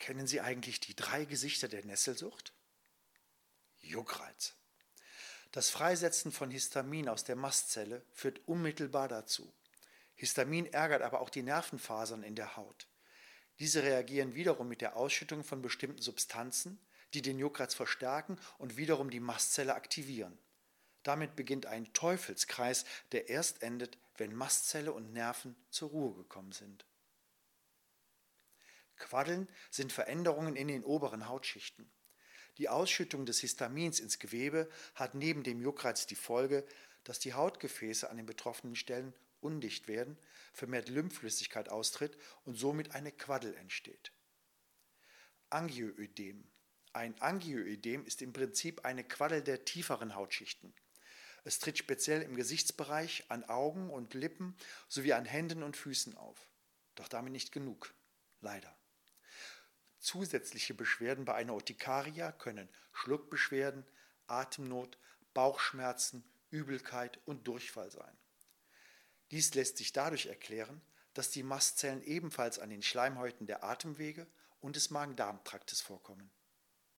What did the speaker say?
Kennen Sie eigentlich die 3 Gesichter der Nesselsucht? Juckreiz. Das Freisetzen von Histamin aus der Mastzelle führt unmittelbar dazu. Histamin ärgert aber auch die Nervenfasern in der Haut. Diese reagieren wiederum mit der Ausschüttung von bestimmten Substanzen, die den Juckreiz verstärken und wiederum die Mastzelle aktivieren. Damit beginnt ein Teufelskreis, der erst endet, wenn Mastzelle und Nerven zur Ruhe gekommen sind. Quaddeln sind Veränderungen in den oberen Hautschichten. Die Ausschüttung des Histamins ins Gewebe hat neben dem Juckreiz die Folge, dass die Hautgefäße an den betroffenen Stellen undicht werden, vermehrt Lymphflüssigkeit austritt und somit eine Quaddel entsteht. Angioödem. Ein Angioödem ist im Prinzip eine Quaddel der tieferen Hautschichten. Es tritt speziell im Gesichtsbereich, an Augen und Lippen sowie an Händen und Füßen auf. Doch damit nicht genug. Leider. Zusätzliche Beschwerden bei einer Urtikaria können Schluckbeschwerden, Atemnot, Bauchschmerzen, Übelkeit und Durchfall sein. Dies lässt sich dadurch erklären, dass die Mastzellen ebenfalls an den Schleimhäuten der Atemwege und des Magen-Darm-Traktes vorkommen.